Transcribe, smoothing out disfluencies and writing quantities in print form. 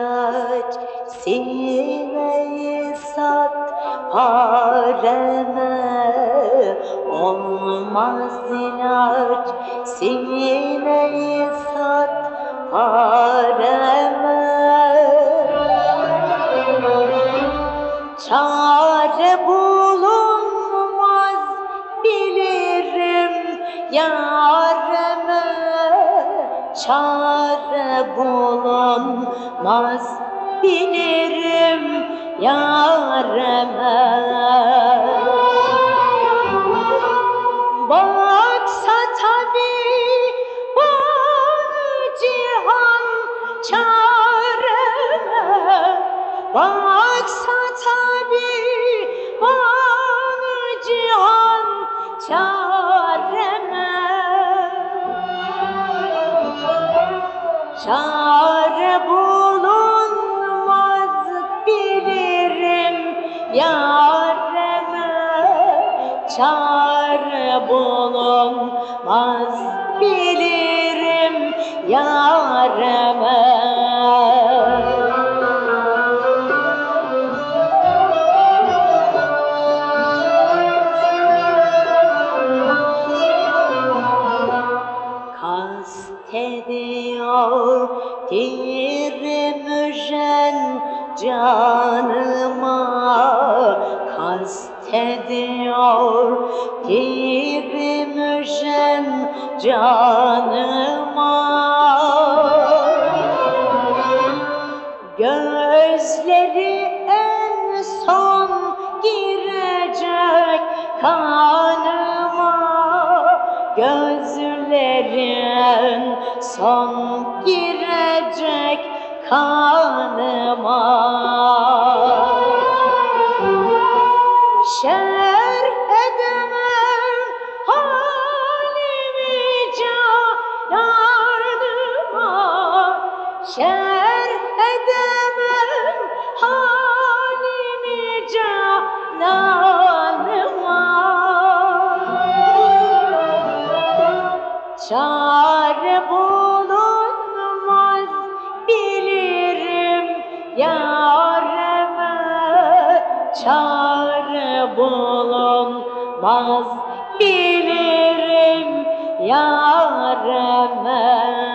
aç, sineyi sat pareme. Olmaz ilaç, sineyi sat pareme. Çare bulunmaz bilirim yareme. Çare bulunmaz bilirim yareme. Baksa tabii bana cihan çareme. Baksa tabii bana cihan çareme. Çare bulunmaz bilirim yareme. Çare bulunmaz bilirim yareme. Kastediyor tirmüjen canıma. Kastediyor tirmüjen canıma. Gözleri en son girecek kanıma. Gözlerin son girecek kanıma. Şerh edemem halimi cananıma. Şerh edemem halimi cananıma. Çare bulunmaz bilirim yareme. Çare bulunmaz bilirim yareme.